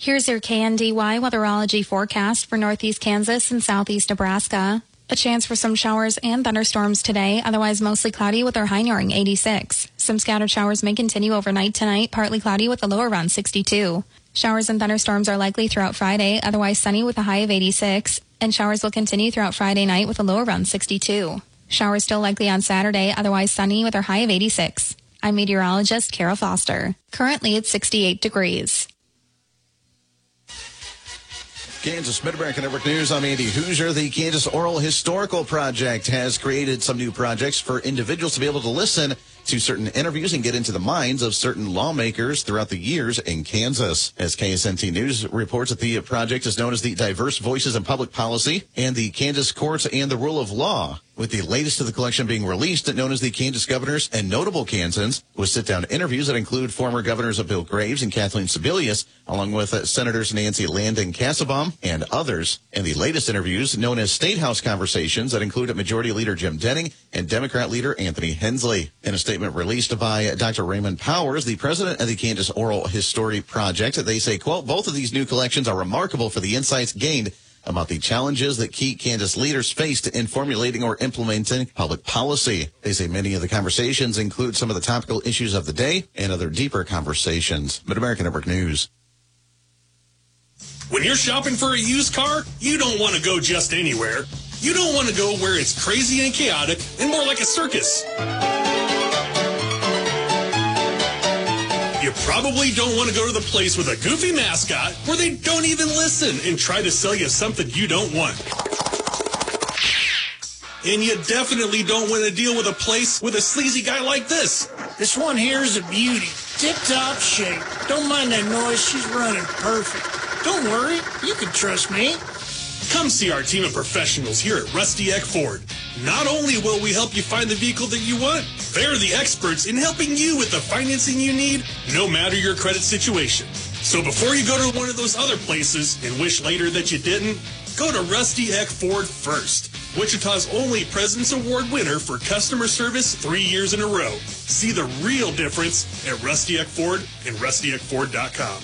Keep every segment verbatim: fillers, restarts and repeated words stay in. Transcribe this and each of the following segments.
Here's your K N D Y weatherology forecast for northeast Kansas and southeast Nebraska. A chance for some showers and thunderstorms today, otherwise mostly cloudy with our high nearing eighty-six. Some scattered showers may continue overnight tonight, partly cloudy with a low around sixty-two. Showers and thunderstorms are likely throughout Friday, otherwise sunny with a high of eighty-six. And showers will continue throughout Friday night with a low around sixty-two. Showers still likely on Saturday, otherwise sunny with our high of eighty-six. I'm meteorologist Kara Foster. Currently it's sixty-eight degrees. Kansas Mid-America Network News, I'm Andy Hoosier. The Kansas Oral Historical Project has created some new projects for individuals to be able to listen to certain interviews and get into the minds of certain lawmakers throughout the years in Kansas. As K S N T News reports, that the project is known as the Diverse Voices in Public Policy and the Kansas Courts and the Rule of Law, with the latest of the collection being released, known as the Kansas Governors and Notable Kansans, with sit-down interviews that include former governors of Bill Graves and Kathleen Sebelius, along with uh, Senators Nancy Landon Kassebaum and others. And the latest interviews, known as State House Conversations, that include Majority Leader Jim Denning and Democrat Leader Anthony Hensley. In a statement released by Doctor Raymond Powers, the president of the Kansas Oral History Project, they say, quote, both of these new collections are remarkable for the insights gained about the challenges that key Kansas leaders faced in formulating or implementing public policy. They say many of the conversations include some of the topical issues of the day and other deeper conversations. Mid-America Network News. When you're shopping for a used car, you don't want to go just anywhere. You don't want to go where it's crazy and chaotic and more like a circus. You probably don't want to go to the place with a goofy mascot where they don't even listen and try to sell you something you don't want. And you definitely don't want to deal with a place with a sleazy guy like this. This one here is a beauty. Tip-top shape. Don't mind that noise. She's running perfect. Don't worry. You can trust me. Come see our team of professionals here at Rusty Eck Ford. Not only will we help you find the vehicle that you want, they're the experts in helping you with the financing you need, no matter your credit situation. So before you go to one of those other places and wish later that you didn't, go to Rusty Eck Ford first. Wichita's only President's Award winner for customer service three years in a row. See the real difference at Rusty Eck Ford and rusty eck ford dot com.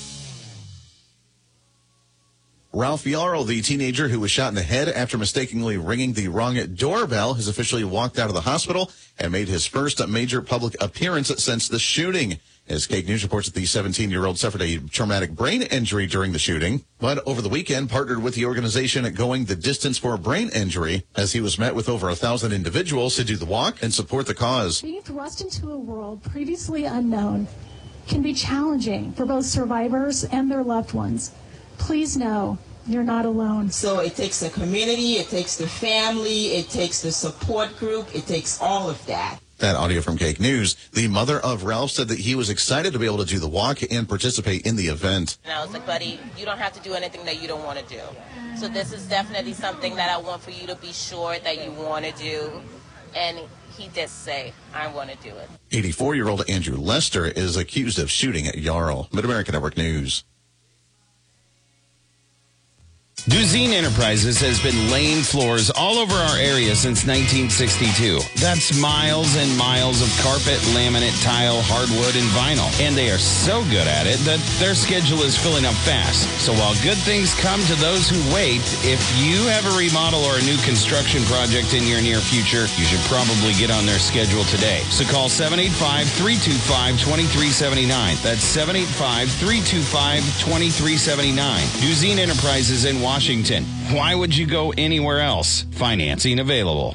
Ralph Yarl, the teenager who was shot in the head after mistakenly ringing the wrong doorbell, has officially walked out of the hospital and made his first major public appearance since the shooting. As Cake News reports, that the seventeen-year-old suffered a traumatic brain injury during the shooting, but over the weekend partnered with the organization Going the Distance for a Brain Injury, as he was met with over a thousand individuals to do the walk and support the cause. Being thrust into a world previously unknown can be challenging for both survivors and their loved ones. Please know you're not alone. So it takes the community, it takes the family, it takes the support group, it takes all of that. That audio from Cake News. The mother of Ralph said that he was excited to be able to do the walk and participate in the event. And I was like, buddy, you don't have to do anything that you don't want to do. So this is definitely something that I want for you to be sure that you want to do. And he did say, I want to do it. eighty-four-year-old Andrew Lester is accused of shooting at Yarl. Mid-America Network News. Duzine Enterprises has been laying floors all over our area since nineteen sixty-two. That's miles and miles of carpet, laminate, tile, hardwood, and vinyl. And they are so good at it that their schedule is filling up fast. So while good things come to those who wait, if you have a remodel or a new construction project in your near future, you should probably get on their schedule today. So call seven eight five, three two five, two three seven nine. That's seven eight five, three two five, two three seven nine. Duzine Enterprises in Washington. Why would you go anywhere else? Financing available.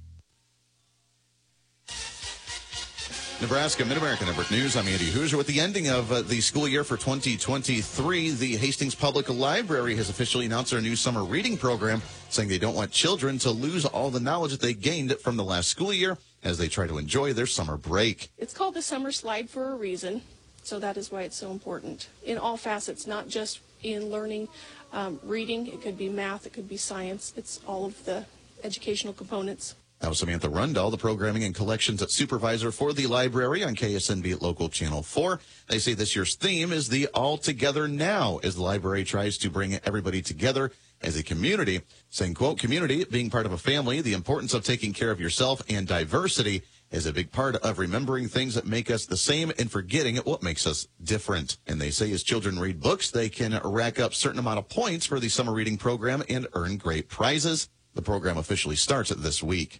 Nebraska Mid-America Network News. I'm Andy Hoosier. With the ending of uh, the school year for twenty twenty-three, the Hastings Public Library has officially announced their new summer reading program, saying they don't want children to lose all the knowledge that they gained from the last school year as they try to enjoy their summer break. It's called the Summer Slide for a reason, so that is why it's so important in all facets, not just in learning um, reading. It could be math, it could be science. It's all of the educational components. That was Samantha Rundall, the Programming and Collections Supervisor for the library on K S N B at Local Channel four. They say this year's theme is the All Together Now, as the library tries to bring everybody together as a community, saying, quote, community, being part of a family, the importance of taking care of yourself, and diversity, is a big part of remembering things that make us the same and forgetting what makes us different. And they say as children read books, they can rack up a certain amount of points for the summer reading program and earn great prizes. The program officially starts this week.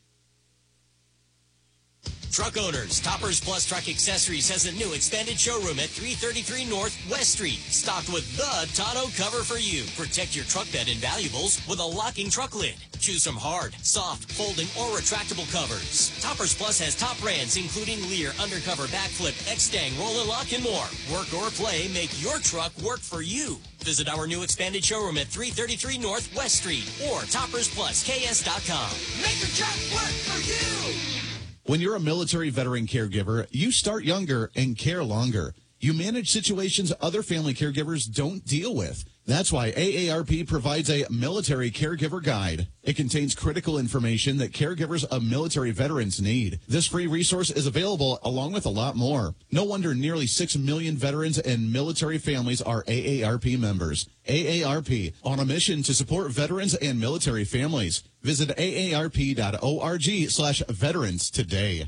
Truck owners, Toppers Plus Truck Accessories has a new expanded showroom at three thirty-three North West Street, stocked with the tonneau cover for you. Protect your truck bed and valuables with a locking truck lid. Choose from hard, soft, folding, or retractable covers. Toppers Plus has top brands including Lear, Undercover, Backflip, X-Stang, Roll and Lock, and more. Work or play, make your truck work for you. Visit our new expanded showroom at three thirty-three North West Street or toppers plus k s dot com. Make your truck work for you! When you're a military veteran caregiver, you start younger and care longer. You manage situations other family caregivers don't deal with. That's why A A R P provides a military caregiver guide. It contains critical information that caregivers of military veterans need. This free resource is available along with a lot more. No wonder nearly six million veterans and military families are A A R P members. A A R P, on a mission to support veterans and military families. Visit A A R P dot org slash veterans today.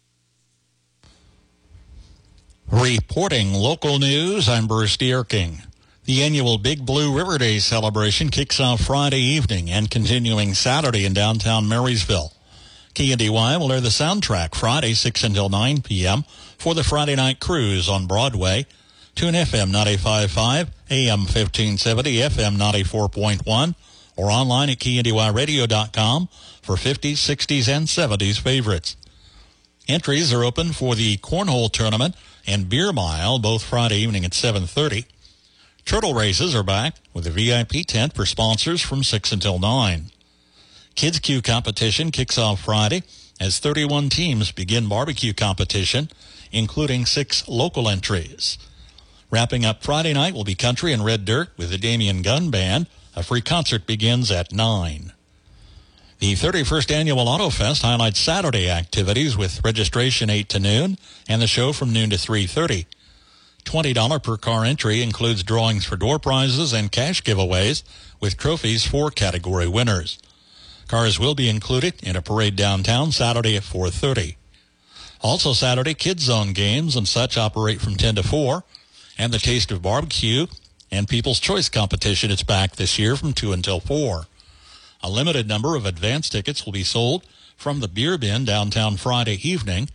Reporting local news, I'm Bruce Dierking. The annual Big Blue River Day celebration kicks off Friday evening and continuing Saturday in downtown Marysville. K N D Y will air the soundtrack Friday six until nine p.m. for the Friday night cruise on Broadway. Tune F M ninety-five point five, A M fifteen seventy, F M ninety-four point one, or online at K N D Y radio dot com for fifties, sixties, and seventies favorites. Entries are open for the Cornhole Tournament and Beer Mile, both Friday evening at seven thirty. Turtle races are back with a V I P tent for sponsors from six until nine. Kids Q competition kicks off Friday as thirty-one teams begin barbecue competition, including six local entries. Wrapping up Friday night will be Country and Red Dirt with the Damien Gunn Band. A free concert begins at nine. The thirty-first Annual Auto Fest highlights Saturday activities with registration eight to noon and the show from noon to three thirty. twenty dollars per car entry includes drawings for door prizes and cash giveaways with trophies for category winners. Cars will be included in a parade downtown Saturday at four thirty. Also Saturday, Kids Zone games and such operate from ten to four, and the Taste of Barbecue and People's Choice competition is back this year from two until four. A limited number of advance tickets will be sold from the Beer Bin downtown Friday evening.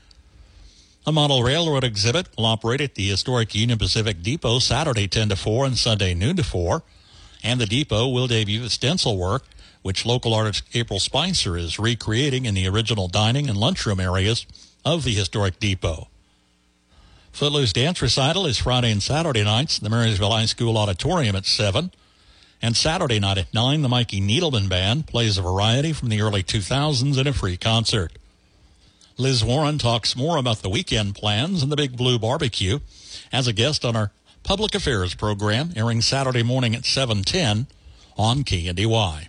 A model railroad exhibit will operate at the historic Union Pacific Depot Saturday ten to four and Sunday noon to four. And the depot will debut stencil work, which local artist April Spicer is recreating in the original dining and lunchroom areas of the historic depot. Footloose Dance Recital is Friday and Saturday nights in the Marysville High School Auditorium at seven. And Saturday night at nine, the Mikey Needleman Band plays a variety from the early two thousands in a free concert. Liz Warren talks more about the weekend plans and the Big Blue Barbecue as a guest on our Public Affairs program, airing Saturday morning at seven ten on K N D Y.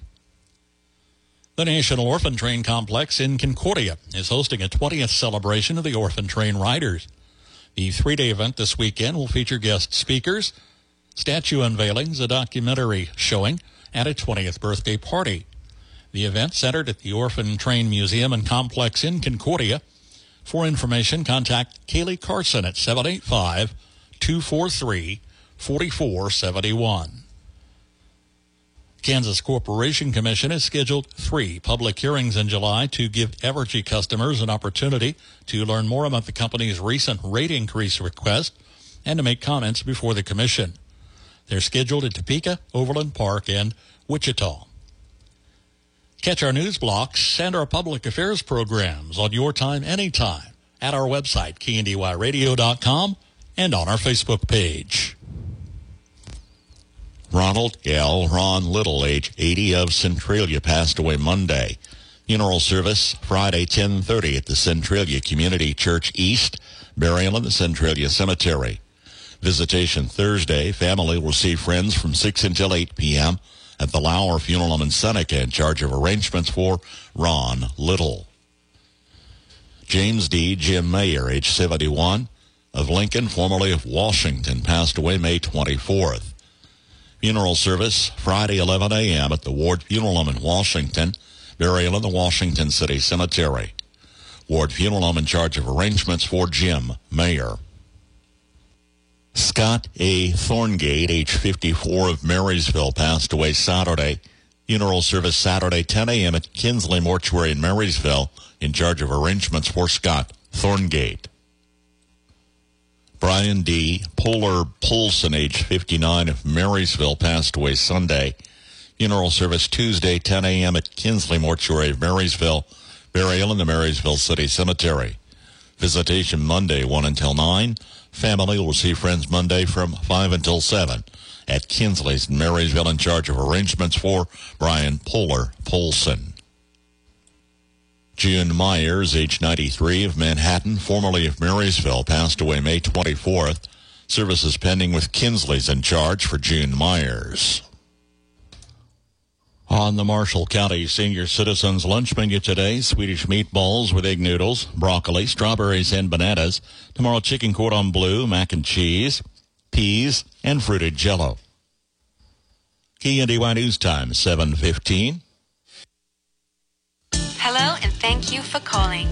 The National Orphan Train Complex in Concordia is hosting a twentieth celebration of the Orphan Train Riders. The three-day event this weekend will feature guest speakers, statue unveilings, a documentary showing, and a twentieth birthday party. The event centered at the Orphan Train Museum and Complex in Concordia. For information, contact Kaylee Carson at seven eight five, two four three, four four seven one. Kansas Corporation Commission has scheduled three public hearings in July to give Evergy customers an opportunity to learn more about the company's recent rate increase request and to make comments before the commission. They're scheduled at Topeka, Overland Park, and Wichita. Catch our news blocks and our public affairs programs on your time anytime at our website, K N D Y radio dot com, and on our Facebook page. Ronald L. Ron Little, age eighty, of Centralia, passed away Monday. Funeral service Friday, ten thirty at the Centralia Community Church East, burial in the Centralia Cemetery. Visitation Thursday. Family will see friends from six until eight p.m. at the Lauer Funeral Home in Seneca, in charge of arrangements for Ron Little. James D. Jim Mayer, age seventy-one, of Lincoln, formerly of Washington, passed away May twenty-fourth. Funeral service Friday, eleven a.m. at the Ward Funeral Home in Washington, burial in the Washington City Cemetery. Ward Funeral Home in charge of arrangements for Jim Mayer. Scott A. Thorngate, age fifty-four, of Marysville, passed away Saturday. Funeral service Saturday, ten a.m. at Kinsley Mortuary in Marysville, in charge of arrangements for Scott Thorngate. Brian D. Polar Polson, age fifty-nine, of Marysville, passed away Sunday. Funeral service Tuesday, ten a.m. at Kinsley Mortuary of Marysville. Burial in the Marysville City Cemetery. Visitation Monday, one until nine. Family will see friends Monday from five until seven at Kinsley's in Marysville, in charge of arrangements for Brian Polar Polson. June Myers, age ninety-three, of Manhattan, formerly of Marysville, passed away May twenty-fourth. Services pending with Kinsley's in charge for June Myers. On the Marshall County Senior Citizens Lunch Menu today, Swedish meatballs with egg noodles, broccoli, strawberries, and bananas. Tomorrow, chicken cordon bleu, mac and cheese, peas, and fruited Jell-O. K N D Y News Time, seven fifteen. Hello, and thank you for calling.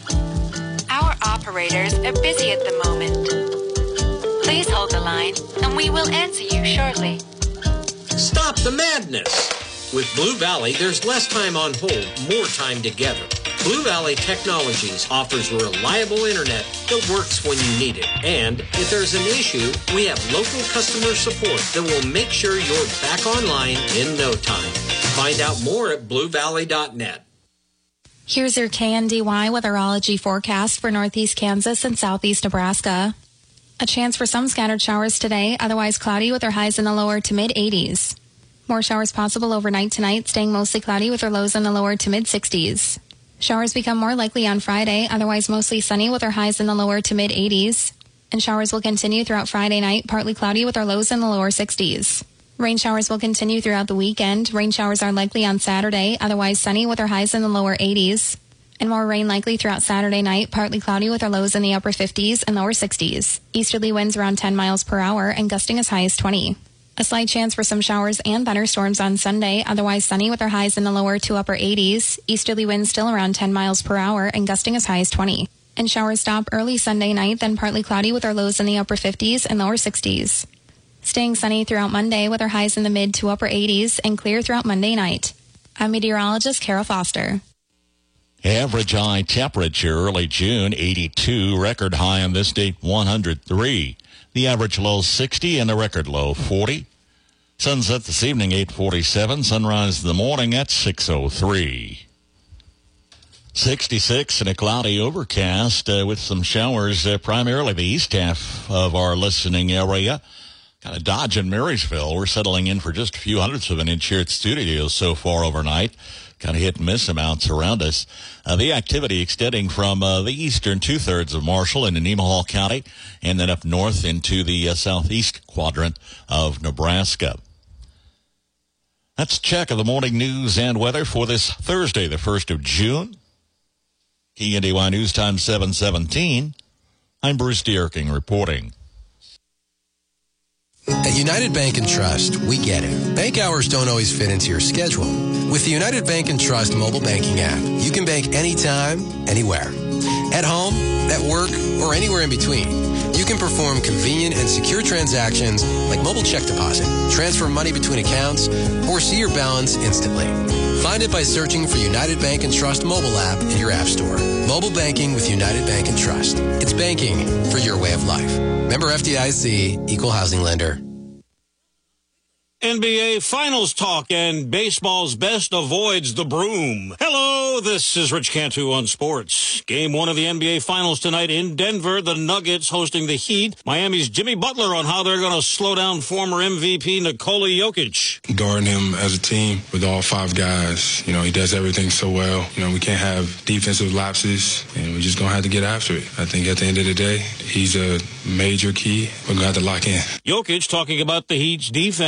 Our operators are busy at the moment. Please hold the line, and we will answer you shortly. Stop the madness! With Blue Valley, there's less time on hold, more time together. Blue Valley Technologies offers reliable internet that works when you need it. And if there's an issue, we have local customer support that will make sure you're back online in no time. Find out more at blue valley dot net. Here's your K N D Y weatherology forecast for northeast Kansas and southeast Nebraska. A chance for some scattered showers today, otherwise cloudy with their highs in the lower to mid eighties. More showers possible overnight tonight, staying mostly cloudy with their lows in the lower to mid sixties. Showers become more likely on Friday, otherwise mostly sunny with their highs in the lower to mid eighties. And showers will continue throughout Friday night, partly cloudy with their lows in the lower sixties. Rain showers will continue throughout the weekend. Rain showers are likely on Saturday, otherwise sunny with their highs in the lower eighties. And more rain likely throughout Saturday night, partly cloudy with their lows in the upper fifties and lower sixties. Easterly winds around ten miles per hour and gusting as high as twenty. A slight chance for some showers and thunderstorms on Sunday, otherwise sunny with their highs in the lower to upper eighties. Easterly winds still around ten miles per hour and gusting as high as twenty. And showers stop early Sunday night, then partly cloudy with our lows in the upper fifties and lower sixties. Staying sunny throughout Monday with our highs in the mid to upper eighties and clear throughout Monday night. I'm meteorologist Carol Foster. Average high temperature early June, eighty-two. Record high on this date, one hundred three. The average low, sixty, and the record low, forty. Sunset this evening, eight forty-seven. Sunrise in the morning at six oh three. sixty-six and a cloudy overcast uh, with some showers, uh, primarily the east half of our listening area. Kind of dodging Marysville. We're settling in for just a few hundredths of an inch here at studio so far overnight. Kind of hit and miss amounts around us. Uh, the activity extending from uh, the eastern two-thirds of Marshall into Nemaha County and then up north into the uh, southeast quadrant of Nebraska. That's a check of the morning news and weather for this Thursday, the first of June. K N D Y News Time seven seventeen. I'm Bruce Dierking reporting. At United Bank and Trust, we get it. Bank hours don't always fit into your schedule. With the United Bank and Trust mobile banking app, you can bank anytime, anywhere. At home, at work, or anywhere in between. You can perform convenient and secure transactions like mobile check deposit, transfer money between accounts, or see your balance instantly. Find it by searching for United Bank and Trust mobile app in your app store. Mobile banking with United Bank and Trust. It's banking for your way of life. Member F D I C, Equal Housing Lender. N B A Finals talk, and baseball's best avoids the broom. Hello, this is Rich Cantu on sports. Game one of the N B A Finals tonight in Denver. The Nuggets hosting the Heat. Miami's Jimmy Butler on how they're going to slow down former M V P Nikola Jokic. Guarding him as a team with all five guys. You know, he does everything so well. You know, we can't have defensive lapses, and we're just going to have to get after it. I think at the end of the day, he's a major key. We're going to have to lock in. Jokic talking about the Heat's defense.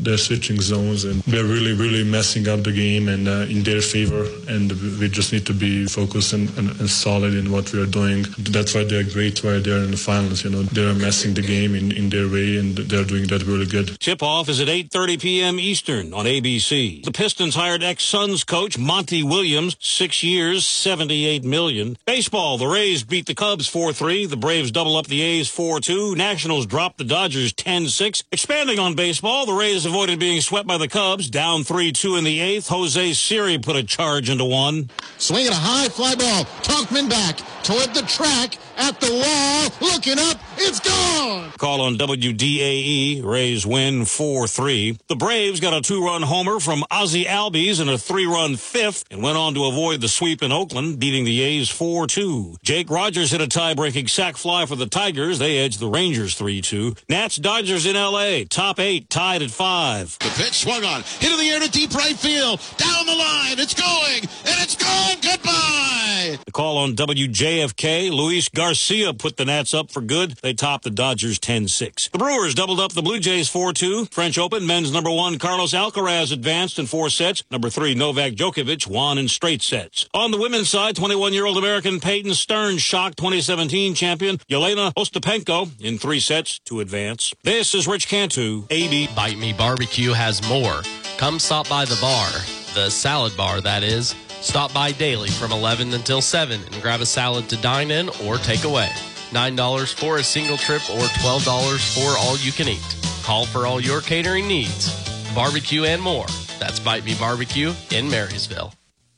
they're switching zones, and they're really, really messing up the game and uh, in their favor. And we just need to be focused and, and, and solid in what we are doing. That's why they're great, why they're in the finals. You know, they're messing the game in, in their way, and they're doing that really good. Tip-off is at eight thirty p.m. Eastern on A B C. The Pistons hired ex-Suns coach Monty Williams, six years, seventy-eight million dollars. Baseball, the Rays beat the Cubs four three. The Braves double up the A's four two. Nationals dropped the Dodgers ten six. Expanding on baseball, the Rays avoided being swept by the Cubs, down three two in the eighth. Jose Siri put a charge into one. Swinging a high fly ball. Talkman back toward the track, at the wall, looking up, it's gone! Call on W D A E, Rays win four three. The Braves got a two-run homer from Ozzie Albies in a three-run fifth and went on to avoid the sweep in Oakland, beating the A's four two. Jake Rogers hit a tie-breaking sac fly for the Tigers. They edged the Rangers three two. Nats Dodgers in L A, top eight, tied at five. The pitch swung on, hit in the air to deep right field, down the line, it's going, and it's gone, goodbye! The call on W J F K, Luis Garcia put the Nats up for good. They topped the Dodgers ten six. The Brewers doubled up the Blue Jays four two. French Open, men's number one, Carlos Alcaraz advanced in four sets. Number three, Novak Djokovic won in straight sets. On the women's side, twenty-one-year-old American Peyton Stearns shocked twenty seventeen champion Yelena Ostapenko in three sets to advance. This is Rich Cantu, A B. Bite Me Barbecue has more. Come stop by the bar, the salad bar, that is. Stop by daily from eleven until seven and grab a salad to dine in or take away. nine dollars for a single trip or twelve dollars for all you can eat. Call for all your catering needs. Barbecue and more. That's Bite Me Barbecue in Marysville.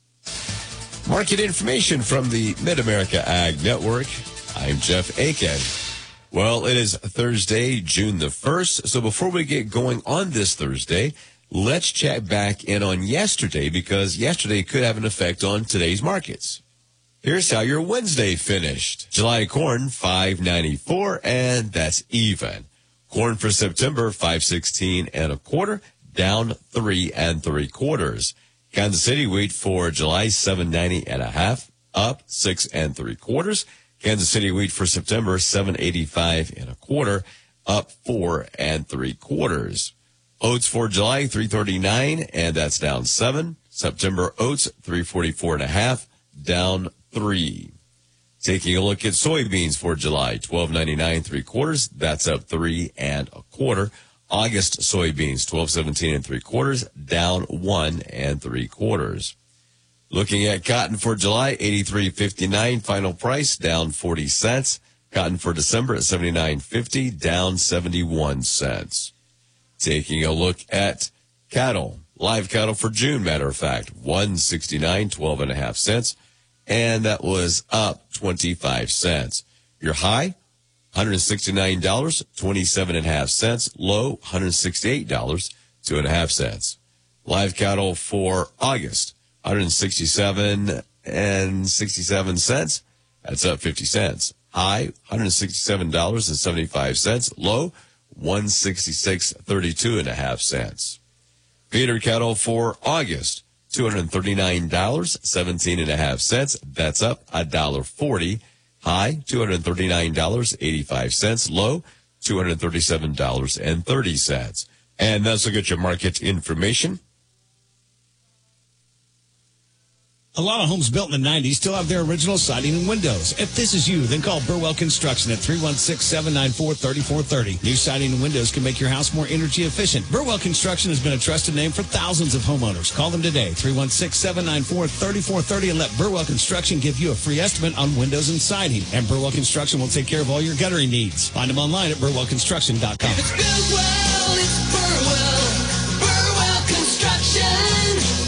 Market information from the Mid-America Ag Network. I'm Jeff Aiken. Well, it is Thursday, June the first. So before we get going on this Thursday, let's check back in on yesterday, because yesterday could have an effect on today's markets. Here's how your Wednesday finished. July corn, five ninety-four, and that's even. Corn for September, five sixteen and a quarter, down three and three quarters. Kansas City wheat for July, seven ninety and a half, up six and three quarters. Kansas City wheat for September, seven eighty-five and a quarter, up four and three quarters. Oats for July, three thirty-nine, and that's down seven. September oats, three forty-four and a half, down three. Taking a look at soybeans for July, twelve ninety-nine, three quarters, that's up three and a quarter. August soybeans, twelve seventeen and three quarters, down one and three quarters. Looking at cotton for July, eighty-three fifty-nine, final price, down forty cents. Cotton for December at seventy-nine fifty, down seventy-one cents. Taking a look at cattle, live cattle for June, matter of fact, one sixty-nine, twelve and a half cents, and that was up twenty-five cents. Your high, one sixty-nine dollars, twenty-seven and a half cents. Low, one sixty-eight dollars, two and a half cents. Live cattle for August, one sixty-seven and sixty-seven cents. That's up fifty cents. High, one sixty-seven dollars and seventy-five cents. Low, one sixty-six thirty-two and a half cents. Feeder cattle for August, two thirty-nine dollars, seventeen and a half cents. That's up one dollar forty. High, two thirty-nine dollars, eighty-five cents. Low, two thirty-seven dollars and thirty cents. And that's look at your market information. A lot of homes built in the nineties still have their original siding and windows. If this is you, then call Burwell Construction at three one six, seven nine four, three four three zero. New siding and windows can make your house more energy efficient. Burwell Construction has been a trusted name for thousands of homeowners. Call them today, three one six, seven nine four, three four three zero, and let Burwell Construction give you a free estimate on windows and siding. And Burwell Construction will take care of all your guttering needs. Find them online at burwell construction dot com. If it's Burwell, it's Burwell. Burwell Construction.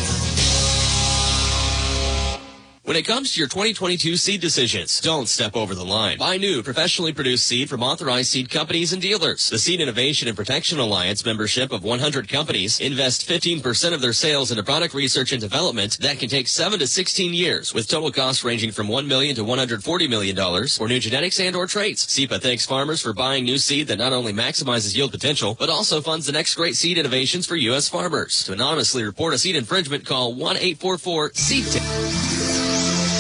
When it comes to your twenty twenty-two seed decisions, don't step over the line. Buy new, professionally produced seed from authorized seed companies and dealers. The Seed Innovation and Protection Alliance membership of one hundred companies invest fifteen percent of their sales into product research and development that can take seven to sixteen years, with total costs ranging from one million dollars to one hundred forty million dollars for new genetics and or traits. S E P A thanks farmers for buying new seed that not only maximizes yield potential, but also funds the next great seed innovations for U S farmers. To anonymously report a seed infringement, call one eight four four, S E E D.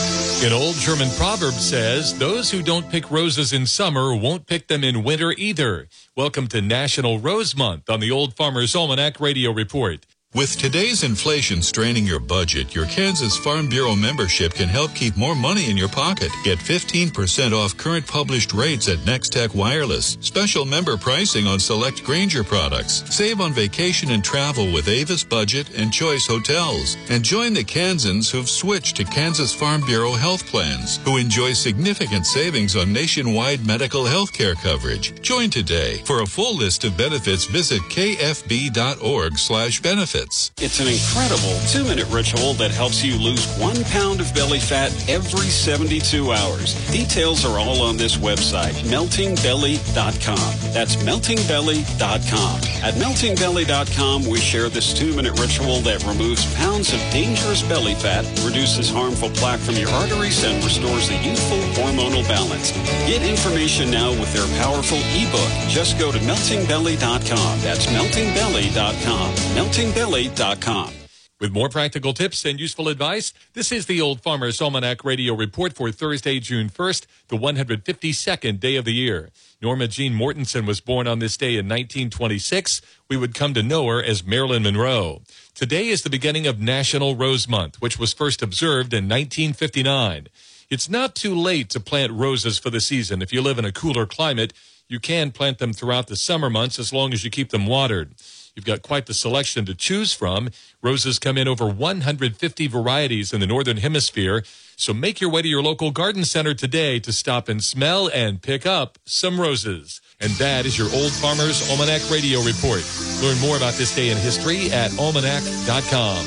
An old German proverb says, those who don't pick roses in summer won't pick them in winter either. Welcome to National Rose Month on the Old Farmer's Almanac Radio Report. With today's inflation straining your budget, your Kansas Farm Bureau membership can help keep more money in your pocket. Get fifteen percent off current published rates at Nextech Wireless. Special member pricing on select Grainger products. Save on vacation and travel with Avis Budget and Choice Hotels. And join the Kansans who've switched to Kansas Farm Bureau health plans, who enjoy significant savings on nationwide medical health care coverage. Join today. For a full list of benefits, visit kfb.org slash benefits. It's an incredible two-minute ritual that helps you lose one pound of belly fat every seventy-two hours. Details are all on this website, melting belly dot com. That's melting belly dot com. At melting belly dot com, we share this two-minute ritual that removes pounds of dangerous belly fat, reduces harmful plaque from your arteries, and restores the youthful hormonal balance. Get information now with their powerful ebook. Just go to melting belly dot com. That's melting belly dot com. melting belly dot com. With more practical tips and useful advice, this is the Old Farmer's Almanac Radio Report for Thursday, June first, the one hundred fifty-second day of the year. Norma Jean Mortensen was born on this day in nineteen twenty-six. We would come to know her as Marilyn Monroe. Today is the beginning of National Rose Month, which was first observed in nineteen fifty-nine. It's not too late to plant roses for the season. If you live in a cooler climate, you can plant them throughout the summer months as long as you keep them watered. You've got quite the selection to choose from. Roses come in over one hundred fifty varieties in the Northern Hemisphere. So make your way to your local garden center today to stop and smell and pick up some roses. And that is your Old Farmer's Almanac Radio Report. Learn more about this day in history at almanac dot com.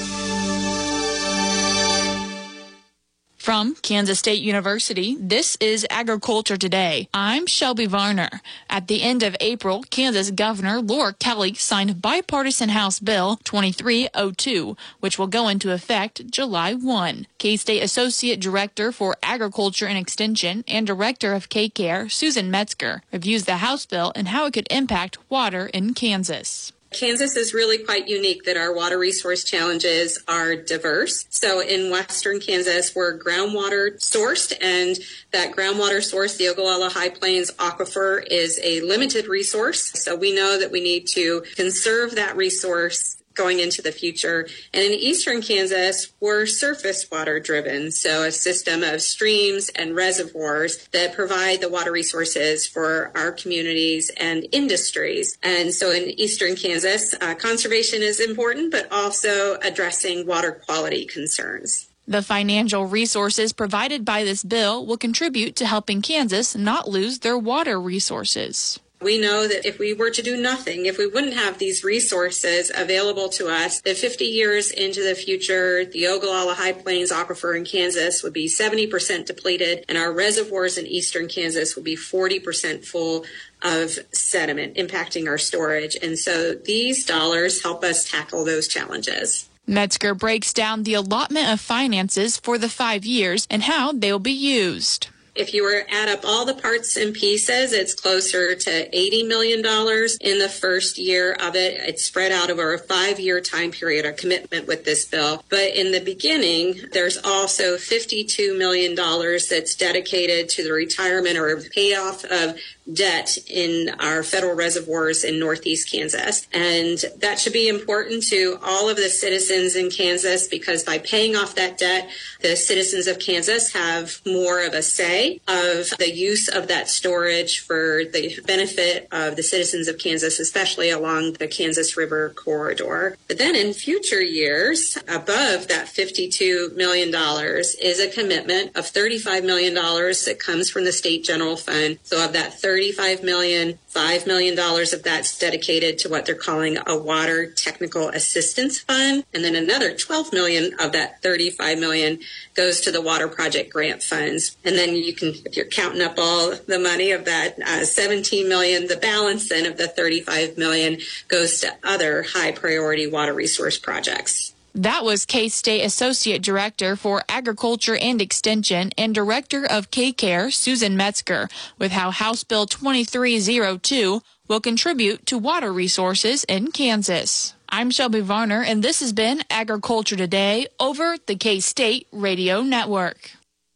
From Kansas State University, this is Agriculture Today. I'm Shelby Varner. At the end of April, Kansas Governor Laura Kelly signed bipartisan House Bill twenty-three oh two, which will go into effect July first. K-State Associate Director for Agriculture and Extension and Director of K-Care, Susan Metzger, reviews the House bill and how it could impact water in Kansas. Kansas is really quite unique that our water resource challenges are diverse. So in western Kansas, we're groundwater sourced, and that groundwater source, the Ogallala High Plains Aquifer, is a limited resource. So we know that we need to conserve that resource going into the future. And in eastern Kansas, we're surface water driven, so a system of streams and reservoirs that provide the water resources for our communities and industries. And so in eastern Kansas, uh, conservation is important, but also addressing water quality concerns. The financial resources provided by this bill will contribute to helping Kansas not lose their water resources. We know that if we were to do nothing, if we wouldn't have these resources available to us, that fifty years into the future, the Ogallala High Plains Aquifer in Kansas would be seventy percent depleted, and our reservoirs in eastern Kansas would be forty percent full of sediment, impacting our storage. And so these dollars help us tackle those challenges. Metzger breaks down the allotment of finances for the five years and how they will be used. If you were to add up all the parts and pieces, it's closer to eighty million dollars in the first year of it. It's spread out over a five-year time period, a commitment with this bill. But in the beginning, there's also fifty-two million dollars that's dedicated to the retirement or payoff of debt in our federal reservoirs in northeast Kansas. And that should be important to all of the citizens in Kansas, because by paying off that debt, the citizens of Kansas have more of a say of the use of that storage for the benefit of the citizens of Kansas, especially along the Kansas River corridor. But then in future years, above that fifty-two million dollars is a commitment of thirty-five million dollars that comes from the state general fund. So of that thirty-five million dollars, five million dollars of that's dedicated to what they're calling a water technical assistance fund. And then another twelve million dollars of that thirty-five million dollars goes to the water project grant funds. And then you can, if you're counting up all the money of that uh, seventeen million dollars, the balance then of the thirty-five million dollars goes to other high priority water resource projects. That was K-State Associate Director for Agriculture and Extension and Director of K-Care, Susan Metzger, with how House Bill twenty-three oh two will contribute to water resources in Kansas. I'm Shelby Varner, and this has been Agriculture Today over the K-State Radio Network.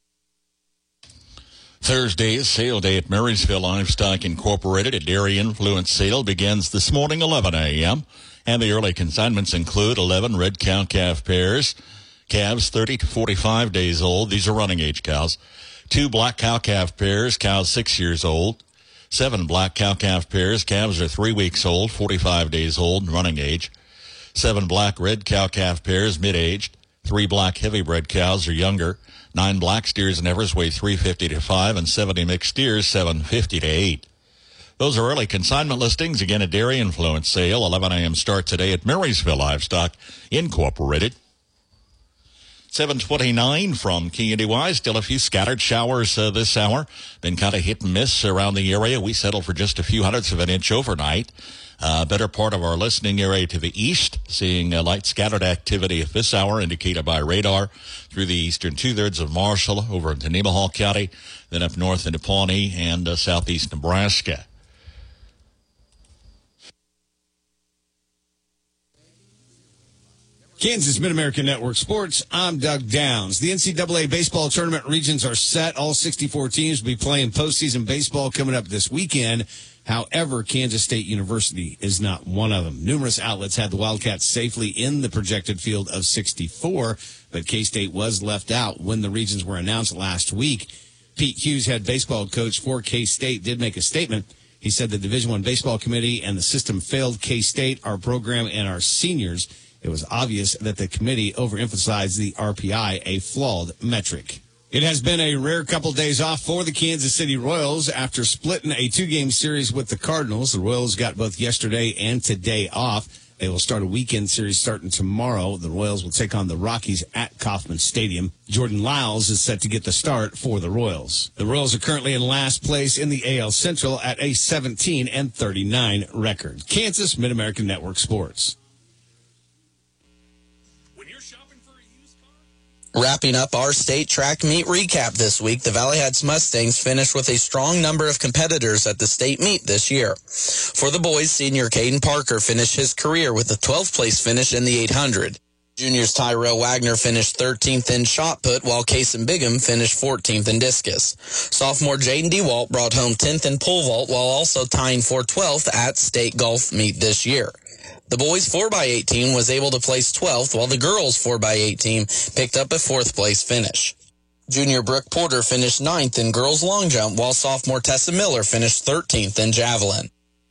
Thursday is sale day at Marysville Livestock Incorporated. A dairy influence sale begins this morning, eleven a.m. And the early consignments include eleven red cow-calf pairs, calves thirty to forty-five days old. These are running age cows. Two black cow-calf pairs, cows six years old. Seven black cow-calf pairs, calves are three weeks old, forty-five days old, running age. Seven black red cow-calf pairs, mid-aged. Three black heavy-bred cows are younger. Nine black steers and heifers weigh three fifty to five, and seventy mixed steers, seven fifty to eight. Those are early consignment listings. Again, a dairy influence sale, eleven a.m. start today at Marysville Livestock Incorporated. seven twenty-nine from K N D Y. Still a few scattered showers uh, this hour. Been kind of hit and miss around the area. We settled for just a few hundredths of an inch overnight. Uh, better part of our listening area to the east, seeing uh, light scattered activity at this hour indicated by radar through the eastern two-thirds of Marshall over into Nemaha County, then up north into Pawnee and uh, southeast Nebraska. Kansas Mid-American Network Sports, I'm Doug Downs. The N C double A baseball tournament regions are set. All sixty-four teams will be playing postseason baseball coming up this weekend. However, Kansas State University is not one of them. Numerous outlets had the Wildcats safely in the projected field of sixty-four, but K-State was left out when the regions were announced last week. Pete Hughes, head baseball coach for K-State, did make a statement. He said the Division I Baseball Committee and the system failed K-State, our program, and our seniors. It was obvious that the committee overemphasized the R P I, a flawed metric. It has been a rare couple days off for the Kansas City Royals after splitting a two-game series with the Cardinals. The Royals got both yesterday and today off. They will start a weekend series starting tomorrow. The Royals will take on the Rockies at Kauffman Stadium. Jordan Lyles is set to get the start for the Royals. The Royals are currently in last place in the A L Central at a seventeen and thirty-nine record. Kansas Mid-American Network Sports. Wrapping up our state track meet recap this week, the Valley Heights Mustangs finished with a strong number of competitors at the state meet this year. For the boys, senior Caden Parker finished his career with a twelfth place finish in the eight hundred. Juniors Tyrell Wagner finished thirteenth in shot put, while Kason Bigham finished fourteenth in discus. Sophomore Jaden DeWalt brought home tenth in pole vault, while also tying for twelfth at state golf meet this year. The boys' four by eight team was able to place twelfth, while the girls' four by eight team picked up a fourth place finish. Junior Brooke Porter finished ninth in girls' long jump, while sophomore Tessa Miller finished thirteenth in javelin.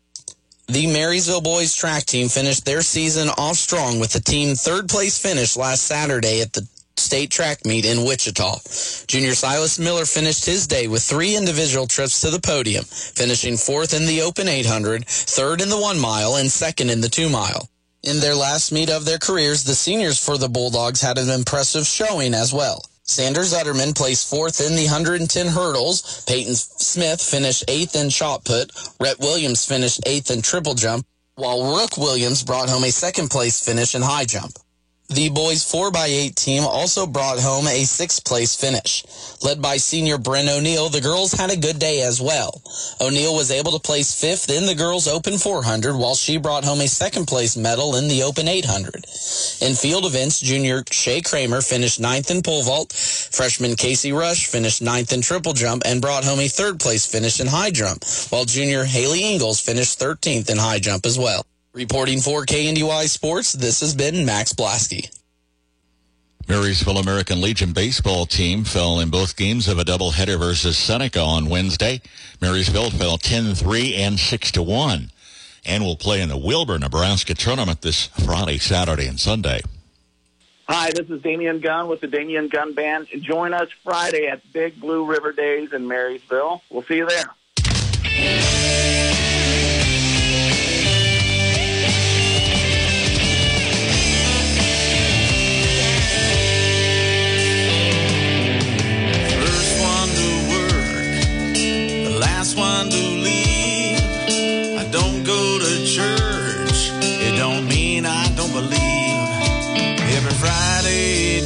The Marysville boys' track team finished their season off strong with the team third place finish last Saturday at the state track meet in Wichita. Junior Silas Miller finished his day with three individual trips to the podium, finishing fourth in the open eight hundred, third in the one mile, and second in the two mile. In their last meet of their careers, the seniors for the Bulldogs had an impressive showing as well. Sanders Utterman placed fourth in the one hundred ten hurdles. Peyton Smith finished eighth in shot put. Rhett Williams finished eighth in triple jump, while Rook Williams brought home a second place finish in high jump. The boys' four by eight team also brought home a sixth place finish. Led by senior Bryn O'Neill, the girls had a good day as well. O'Neill was able to place fifth in the girls' open four hundred, while she brought home a second place medal in the open eight hundred. In field events, junior Shay Kramer finished ninth in pole vault. Freshman Casey Rush finished ninth in triple jump and brought home a third place finish in high jump, while junior Haley Ingalls finished thirteenth in high jump as well. Reporting for K N D Y Sports, this has been Max Blasky. Marysville American Legion baseball team fell in both games of a doubleheader versus Seneca on Wednesday. Marysville fell ten three and six to one and will play in the Wilbur, Nebraska tournament this Friday, Saturday, and Sunday. Hi, this is Damian Gunn with the Damian Gunn Band. Join us Friday at Big Blue River Days in Marysville. We'll see you there. One to leave. I don't go to church. It don't mean I don't believe. Every Friday